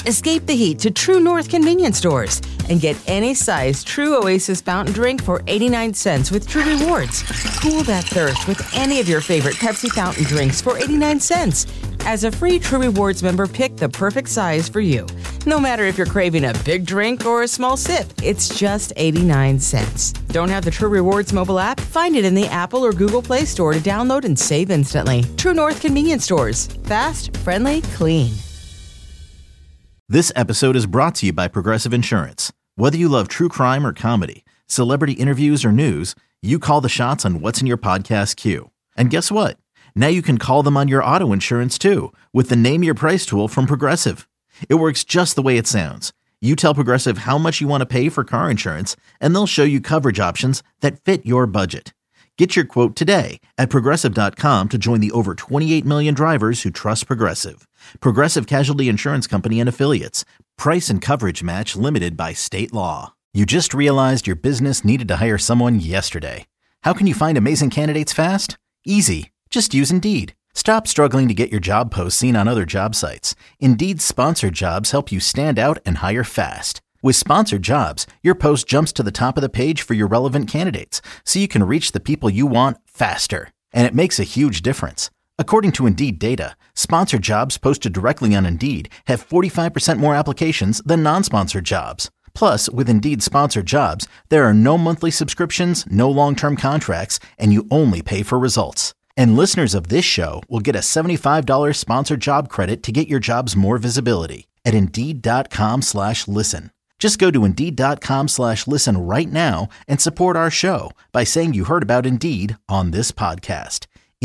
Escape the heat to True North convenience stores and get any size True Oasis fountain drink for 89 cents with True Rewards. Cool that thirst with any of your favorite Pepsi fountain drinks for 89 cents. As a free True Rewards member, pick the perfect size for you. No matter if you're craving a big drink or a small sip, it's just 89 cents. Don't have the True Rewards mobile app? Find it in the Apple or Google Play Store to download and save instantly. True North convenience stores. Fast, friendly, clean. This episode is brought to you by Progressive Insurance. Whether you love true crime or comedy, celebrity interviews or news, you call the shots on what's in your podcast queue. And guess what? Now you can call them on your auto insurance too with the Name Your Price tool from Progressive. It works just the way it sounds. You tell Progressive how much you want to pay for car insurance, and they'll show you coverage options that fit your budget. Get your quote today at Progressive.com to join the over 28 million drivers who trust Progressive. Progressive Casualty Insurance Company and Affiliates. Price and coverage match limited by state law. You just realized your business needed to hire someone yesterday. How can you find amazing candidates fast? Easy. Just use Indeed. Stop struggling to get your job posts seen on other job sites. Indeed's sponsored jobs help you stand out and hire fast. With sponsored jobs, your post jumps to the top of the page for your relevant candidates, so you can reach the people you want faster. And it makes a huge difference. According to Indeed data, sponsored jobs posted directly on Indeed have 45% more applications than non-sponsored jobs. Plus, with Indeed sponsored jobs, there are no monthly subscriptions, no long-term contracts, and you only pay for results. And listeners of this show will get a $75 sponsored job credit to get your jobs more visibility at Indeed.com/listen. Just go to Indeed.com/listen right now and support our show by saying you heard about Indeed on this podcast.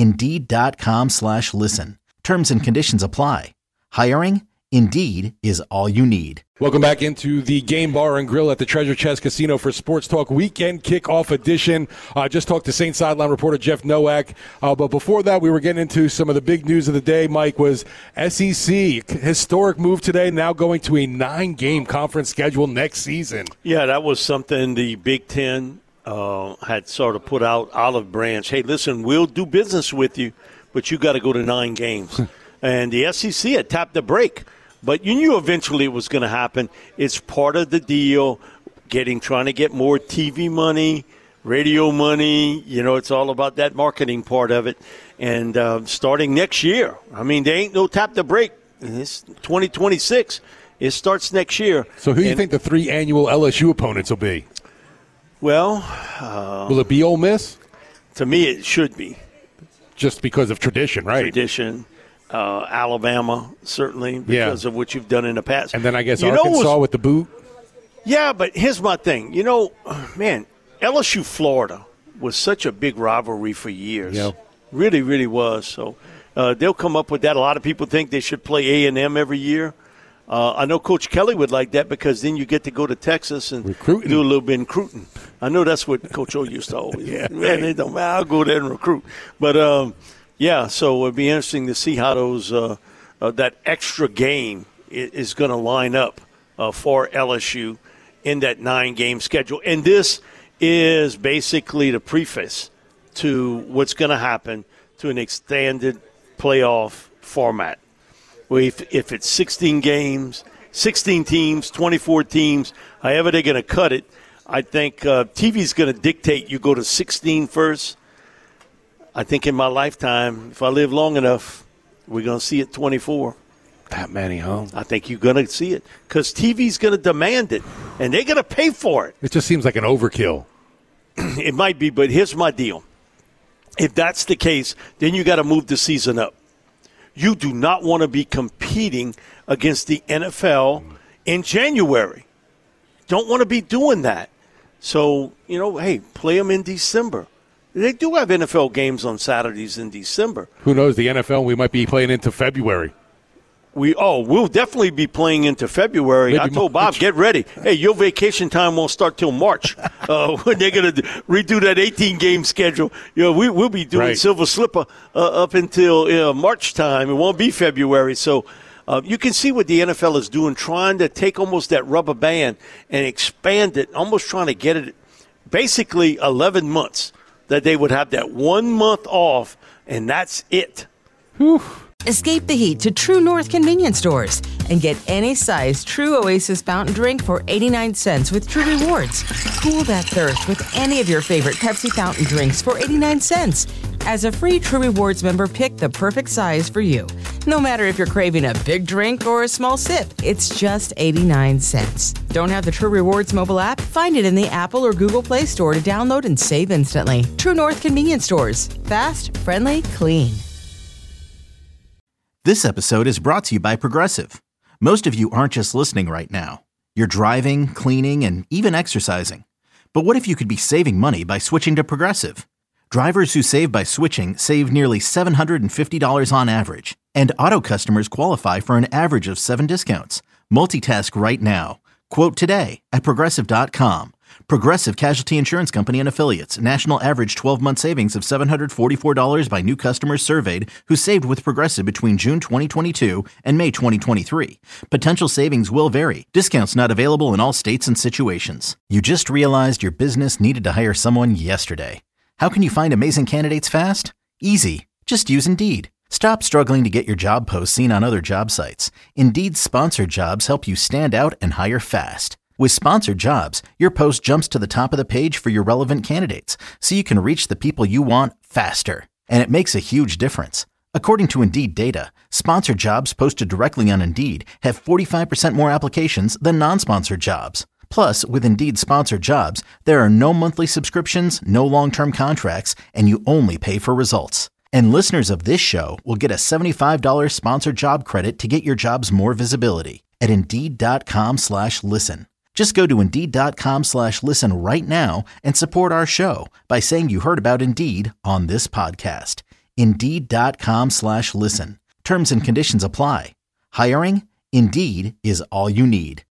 Indeed.com/listen. Terms and conditions apply. Hiring? Indeed is all you need. Welcome back into the Game Bar and Grill at the Treasure Chest Casino for Sports Talk Weekend Kickoff Edition. Just talked to Saints sideline reporter Jeff Nowak. But before that, we were getting into some of the big news of the day, Mike, was SEC. Historic move today, now going to a 9-game conference schedule next season. Yeah, that was something the Big Ten had sort of put out, olive branch. Hey, listen, we'll do business with you, but you got to go to 9 games. And the SEC had tapped the brake. But you knew eventually it was going to happen. It's part of the deal, trying to get more TV money, radio money. You know, it's all about that marketing part of it. And starting next year, I mean, there ain't no tap the brake. It's 2026. It starts next year. So who do you think the 3 annual LSU opponents will be? Well, will it be Ole Miss? To me, it should be. Just because of tradition, right? Tradition. Alabama, certainly, because of what you've done in the past. And then I guess Arkansas with the boot. Yeah, but here's my thing. You know, man, LSU Florida was such a big rivalry for years. Yeah. Really, really was. So they'll come up with that. A lot of people think they should play A&M every year. I know Coach Kelly would like that because then you get to go to Texas and do a little bit of recruiting. I know that's what Coach O used to always do. Man, it don't matter. I'll go there and recruit. But, yeah, so it'd be interesting to see how those that extra game is going to line up for LSU in that 9-game schedule. And this is basically the preface to what's going to happen to an extended playoff format. If it's 16 games, 16 teams, 24 teams, however they're going to cut it, I think TV's going to dictate you go to 16 first. I think in my lifetime, if I live long enough, we're going to see it 24. That many, huh? I think you're going to see it because TV's going to demand it, and they're going to pay for it. It just seems like an overkill. It might be, but here's my deal. If that's the case, then you got to move the season up. You do not want to be competing against the NFL in January. Don't want to be doing that. So, you know, hey, play them in December. They do have NFL games on Saturdays in December. Who knows? The NFL, we might be playing into February. We'll definitely be playing into February. I told Bob, get ready. Hey, your vacation time won't start till March when they're going to redo that 18-game schedule. You know, we'll be doing Silver Slipper up until March time. It won't be February. So you can see what the NFL is doing, trying to take almost that rubber band and expand it, almost trying to get it basically 11 months, that they would have that 1 month off, and that's it. Whew. Escape the heat to True North convenience stores and get any size True Oasis fountain drink for 89 cents with True Rewards. Cool that thirst with any of your favorite Pepsi fountain drinks for 89 cents. As a free True Rewards member, pick the perfect size for you. No matter if you're craving a big drink or a small sip, it's just 89 cents. Don't have the True Rewards mobile app? Find it in the Apple or Google Play Store to download and save instantly. True North convenience stores. Fast, friendly, clean. This episode is brought to you by Progressive. Most of you aren't just listening right now. You're driving, cleaning, and even exercising. But what if you could be saving money by switching to Progressive? Drivers who save by switching save nearly $750 on average. And auto customers qualify for an average of 7 discounts. Multitask right now. Quote today at Progressive.com. Progressive Casualty Insurance Company and Affiliates. National average 12-month savings of $744 by new customers surveyed who saved with Progressive between June 2022 and May 2023. Potential savings will vary. Discounts not available in all states and situations. You just realized your business needed to hire someone yesterday. How can you find amazing candidates fast? Easy. Just use Indeed. Stop struggling to get your job posts seen on other job sites. Indeed's sponsored jobs help you stand out and hire fast. With sponsored jobs, your post jumps to the top of the page for your relevant candidates, so you can reach the people you want faster. And it makes a huge difference. According to Indeed data, sponsored jobs posted directly on Indeed have 45% more applications than non-sponsored jobs. Plus, with Indeed sponsored jobs, there are no monthly subscriptions, no long-term contracts, and you only pay for results. And listeners of this show will get a $75 sponsored job credit to get your jobs more visibility at Indeed.com/listen. Just go to Indeed.com/listen right now and support our show by saying you heard about Indeed on this podcast. Indeed.com/listen. Terms and conditions apply. Hiring? Indeed is all you need.